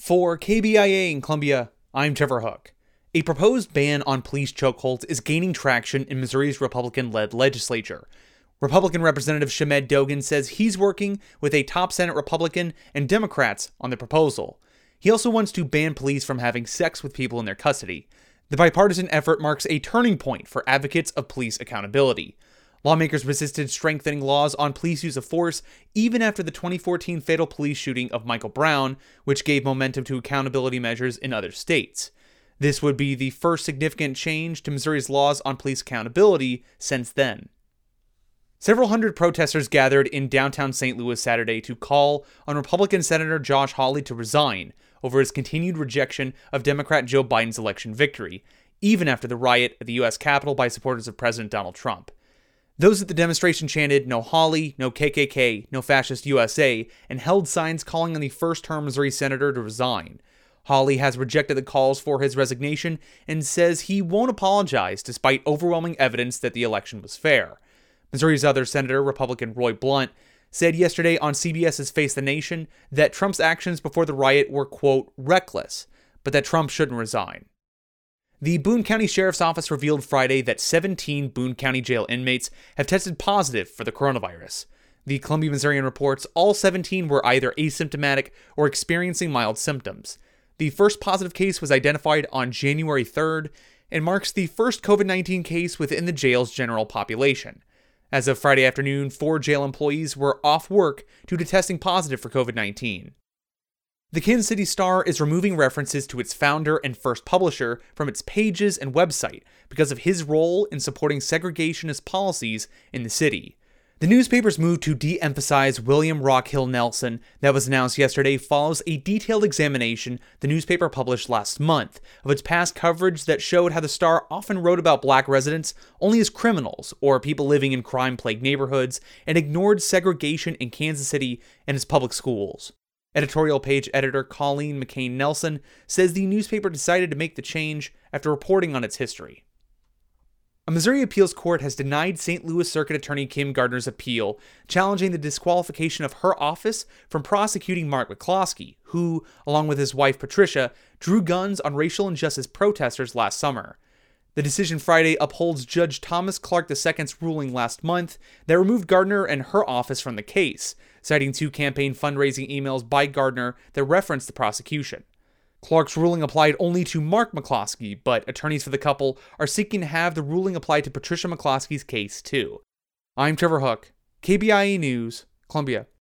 For KBIA in Columbia, I'm Trevor Hook. A proposed ban on police chokeholds is gaining traction in Missouri's Republican-led legislature. Republican Representative Shamed Dogan says he's working with a top Senate Republican and Democrats on the proposal. He also wants to ban police from having sex with people in their custody. The bipartisan effort marks a turning point for advocates of police accountability. Lawmakers resisted strengthening laws on police use of force even after the 2014 fatal police shooting of Michael Brown, which gave momentum to accountability measures in other states. This would be the first significant change to Missouri's laws on police accountability since then. Several hundred protesters gathered in downtown St. Louis Saturday to call on Republican Senator Josh Hawley to resign over his continued rejection of Democrat Joe Biden's election victory, even after the riot at the U.S. Capitol by supporters of President Donald Trump. Those at the demonstration chanted, "No Hawley, no KKK, no Fascist USA," and held signs calling on the first-term Missouri senator to resign. Hawley has rejected the calls for his resignation and says he won't apologize despite overwhelming evidence that the election was fair. Missouri's other senator, Republican Roy Blunt, said yesterday on CBS's Face the Nation that Trump's actions before the riot were, quote, reckless, but that Trump shouldn't resign. The Boone County Sheriff's Office revealed Friday that 17 Boone County Jail inmates have tested positive for the coronavirus. The Columbia Missourian reports all 17 were either asymptomatic or experiencing mild symptoms. The first positive case was identified on January 3rd and marks the first COVID-19 case within the jail's general population. As of Friday afternoon, 4 jail employees were off work due to testing positive for COVID-19. The Kansas City Star is removing references to its founder and first publisher from its pages and website because of his role in supporting segregationist policies in the city. The newspaper's move to de-emphasize William Rockhill Nelson that was announced yesterday follows a detailed examination the newspaper published last month of its past coverage that showed how the Star often wrote about black residents only as criminals or people living in crime-plagued neighborhoods and ignored segregation in Kansas City and its public schools. Editorial page editor Colleen McCain Nelson says the newspaper decided to make the change after reporting on its history. A Missouri appeals court has denied St. Louis Circuit Attorney Kim Gardner's appeal, challenging the disqualification of her office from prosecuting Mark McCloskey, who, along with his wife Patricia, drew guns on racial injustice protesters last summer. The decision Friday upholds Judge Thomas Clark II's ruling last month that removed Gardner and her office from the case, citing 2 campaign fundraising emails by Gardner that referenced the prosecution. Clark's ruling applied only to Mark McCloskey, but attorneys for the couple are seeking to have the ruling apply to Patricia McCloskey's case too. I'm Trevor Hook, KBIA News, Columbia.